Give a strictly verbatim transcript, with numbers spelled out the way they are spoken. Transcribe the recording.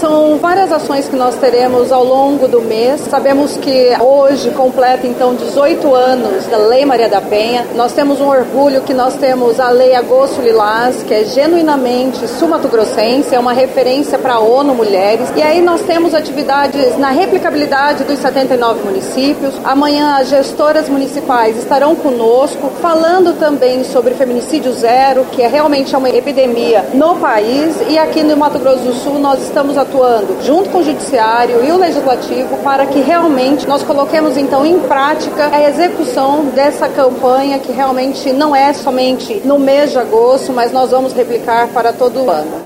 são várias ações que nós teremos ao longo do mês. Sabemos que hoje completa então dezoito anos da Lei Maria da Penha. Nós temos um orgulho que nós temos a Lei Agosto Lilás, que é genuinamente sul-mato-grossense, é uma referência para a ONU Mulheres. E aí nós temos atividades na replicabilidade dos setenta e nove municípios. Amanhã as gestoras municipais estarão conosco, falando também sobre feminicídio zero, que é realmente uma epidemia no país. E aqui no Mato Grosso do Sul nós estamos atuando junto com o Judiciário e o Legislativo para que realmente nós coloquemos então em prática a execução dessa campanha, que realmente não é somente no mês de agosto, mas nós vamos replicar para todo o ano.